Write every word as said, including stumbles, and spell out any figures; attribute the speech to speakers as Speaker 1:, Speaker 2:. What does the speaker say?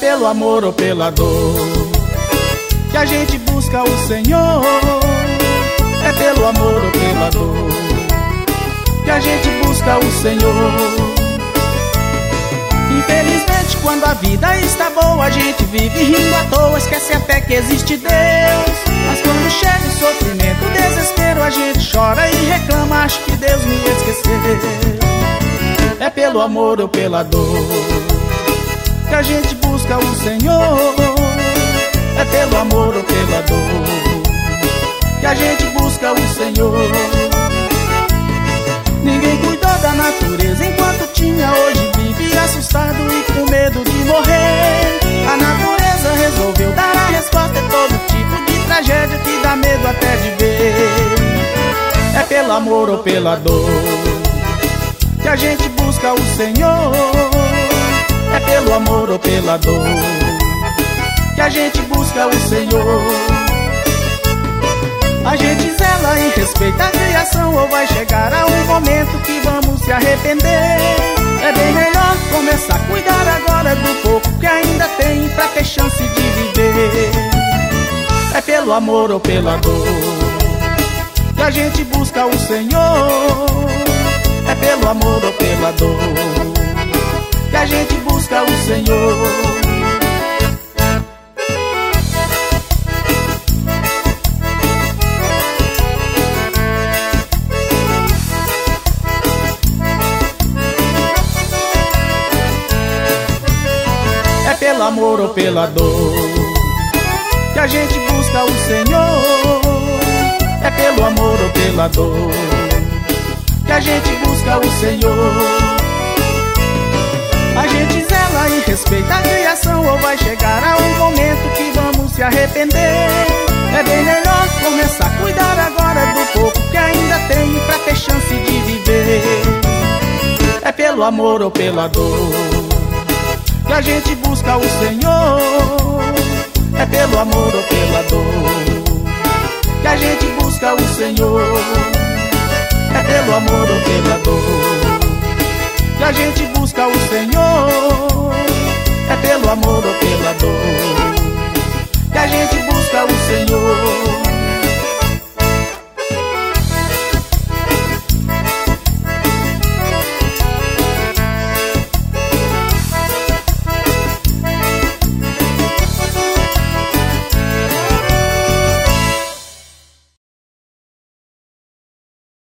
Speaker 1: pelo amor ou pela dor que a gente busca o Senhor. É pelo amor ou pela dor que a gente busca o Senhor. Infelizmente, quando a vida está boa, a gente vive rindo à toa, esquece até que existe Deus. Mas quando chega o sofrimento, o desespero, a gente chora e reclama, acho que Deus me esqueceu. É pelo amor ou pela dor que a gente busca o Senhor. É pelo amor ou pela dor que a gente busca o Senhor. Ninguém cuidou da natureza enquanto tinha, hoje vive assustado e com medo de morrer. A natureza resolveu dar a resposta, é todo tipo de tragédia que dá medo até de ver. É pelo amor ou pela dor que a gente busca o Senhor. É pelo amor ou pela dor que a gente busca o Senhor. A gente zela e respeita a criação, ou vai chegar a um momento que vamos se arrepender. É bem melhor começar a cuidar agora do pouco que ainda tem, pra ter chance de viver. É pelo amor ou pela dor que a gente busca o Senhor. É pelo amor ou pela dor que a gente busca o Senhor. Pelo amor ou pela dor que a gente busca o Senhor. É pelo amor ou pela dor que a gente busca o Senhor. A gente zela e respeita a criação, ou vai chegar a um momento que vamos se arrepender. É bem melhor começar a cuidar agora do pouco que ainda tem, pra ter chance de viver. É pelo amor ou pela dor que a gente busca o Senhor. É pelo amor ou pela dor que a gente busca o Senhor. É pelo amor ou pela dor que a gente busca o Senhor. É pelo amor ou pela dor que a gente busca